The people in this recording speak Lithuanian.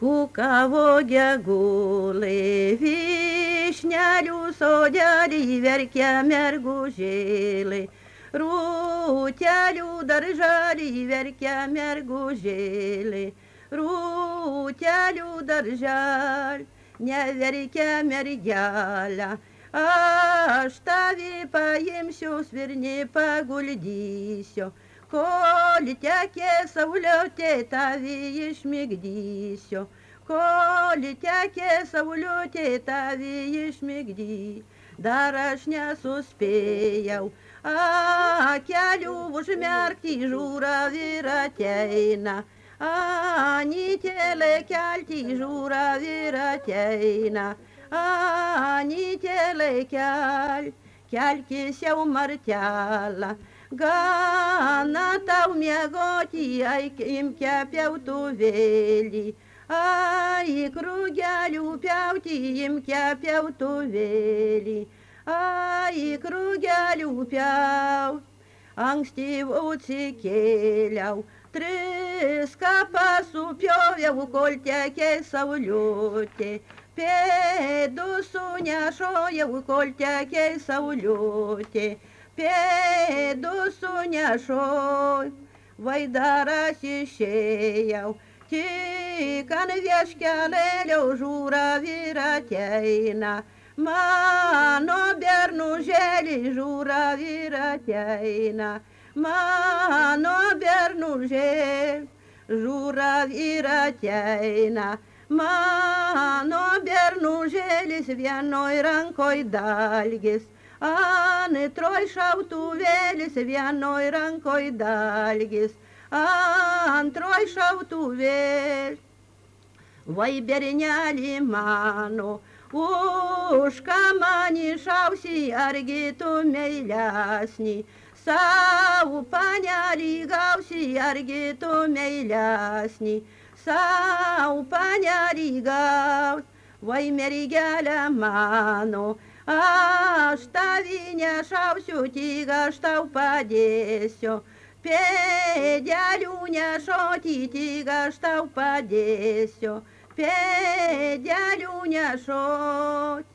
Kukavogia guli, višnelių sodelį verkia mergužėlė, rūtelių darželį verkia mergužėlė, rūtelių darželį neverkia mergelė. Aš tavį paimsiu, svirnį paguldysiu, kol tekės sauliotė tavį išmigdysiu, kol tekės sauliotė tavį išmigdy. Dar aš nesuspėjau akelių užmerkti, žūravį ateina, anytėlė kelti, žūravį ateina, anytėlė kelkis jau martelą. Gana tau miegoti, imk pjautuvėlį, eik rugelių pjauti, imk pjautuvėlį, eik rugelių pjaut. Ankstyvau atsikėliau, 3 kapas supjoviau, kol tekė sauliotė, pėdus sunešiojau, kol tekė sauliotė, pėdus sunešiojau, vaidaras išėjau, tik ant vieškelėlio žūravį ateina, mano bernužėlį žūravį ateina, mano bernužėlį žūravį ateina, mano bernužėlis vienoj rankoj dalgis, antroj šautuvėlis, vienoj rankoj dalgis, antroj šautuvėlis. Vai berneli mano, už ką man išausi, argi tu meilesnį, savo panelį gausi, argi tu meilesnį, savo panelį gausi. Vai mergelė mano, aš tavį nešausiu, tik aš tau padėsiu, pėdelių nešoti, tik aš tau padėsiu, pėdelių nešoti.